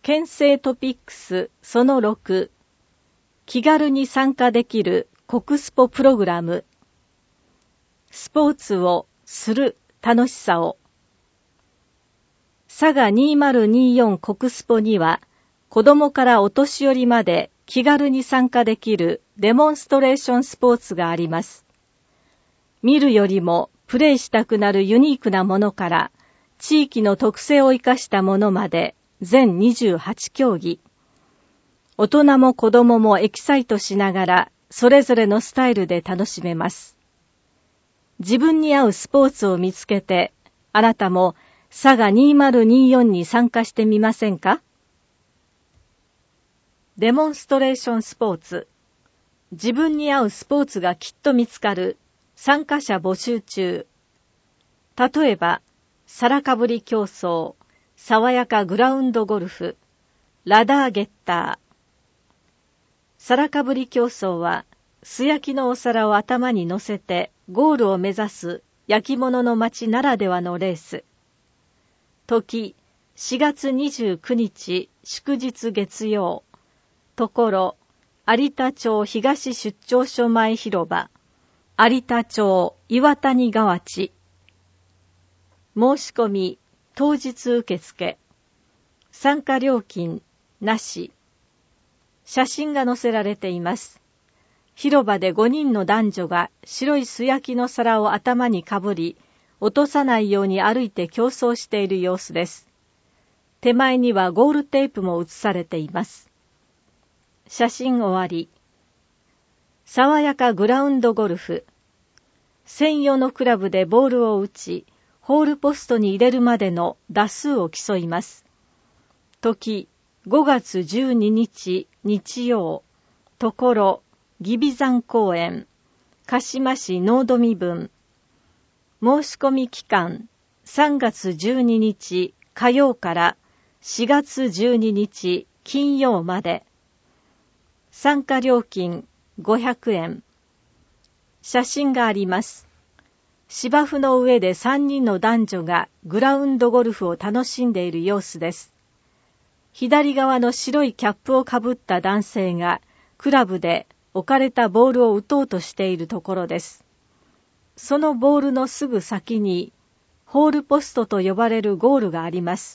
県政トピックスその6、気軽に参加できる国スポプログラム。スポーツをする楽しさを。佐賀2024国スポには、子供からお年寄りまで気軽に参加できるデモンストレーションスポーツがあります。見るよりもプレイしたくなるユニークなものから、地域の特性を生かしたものまで全28競技。大人も子供もエキサイトしながらそれぞれのスタイルで楽しめます。自分に合うスポーツを見つけて、あなたも佐賀2024に参加してみませんか？デモンストレーションスポーツ。自分に合うスポーツがきっと見つかる。参加者募集中。例えば、皿かぶり競争、爽やかグラウンドゴルフ、ラダーゲッター。皿かぶり競争は、素焼きのお皿を頭に乗せてゴールを目指す焼き物の町ならではのレース。時、4月29日祝日月曜。ところ、有田町東出張所前広場、有田町岩谷川地。申し込み、当日受付。参加料金、なし。写真が載せられています。広場で5人の男女が白い素焼きの皿を頭にかぶり、落とさないように歩いて競争している様子です。手前にはゴールテープも写されています。写真終わり。爽やかグラウンドゴルフ。専用のクラブでボールを打ち、ホールポストに入れるまでの打数を競います。時、5月12日日曜。ところ、義備山公園、鹿島市農土身分。申し込み期間、3月12日火曜から4月12日金曜まで。参加料金500円。写真があります。芝生の上で3人の男女がグラウンドゴルフを楽しんでいる様子です。左側の白いキャップをかぶった男性がクラブで置かれたボールを打とうとしているところです。そのボールのすぐ先にホールポストと呼ばれるゴールがあります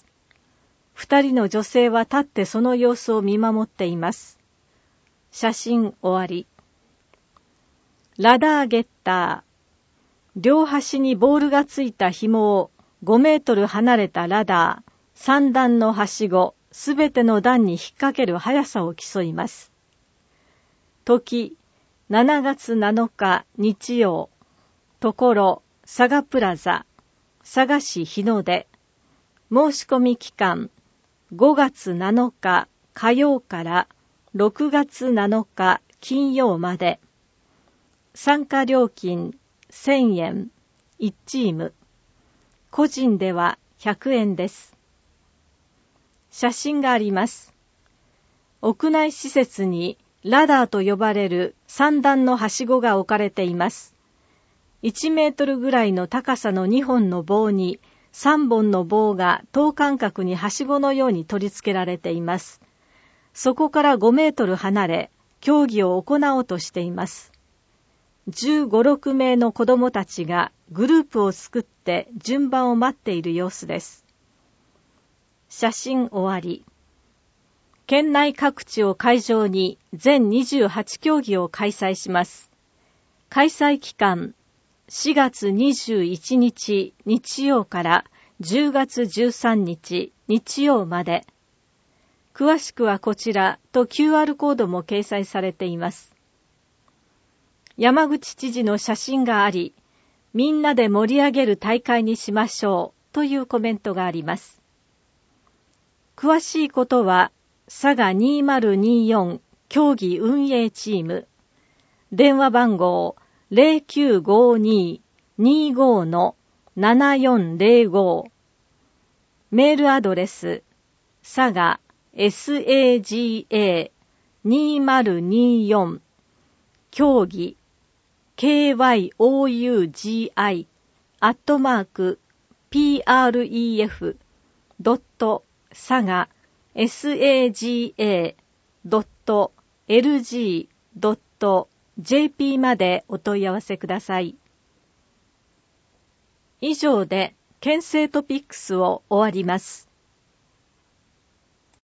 。2人の女性は立ってその様子を見守っています。写真終わり。ラダーゲッター。両端にボールがついた紐を5メートル離れたラダー、3段のはしご、すべての段に引っ掛ける速さを競います。時、7月7日日曜。ところ、佐賀プラザ、佐賀市日の出。申し込み期間、5月7日火曜から6月7日金曜まで。参加料金1000円、1チーム。個人では100円です。写真があります。屋内施設にラダーと呼ばれる3段のはしごが置かれています。1メートルぐらいの高さの2本の棒に3本の棒が等間隔にはしごのように取り付けられています。そこから5メートル離れ、競技を行おうとしています。15、6名の子供たちがグループを作って順番を待っている様子です。写真終わり。県内各地を会場に全28競技を開催します。開催期間、4月21日日曜から10月13日日曜まで。詳しくはこちらと QR コードも掲載されています。山口知事の写真があり、みんなで盛り上げる大会にしましょうというコメントがあります。詳しいことは、佐賀2024競技運営チーム、電話番号 0952-25-7405、メールアドレス、佐賀SAGA2024 競技KYOUGI@pref.saga saga.lg.jp までお問い合わせください。以上で県政トピックスを終わります。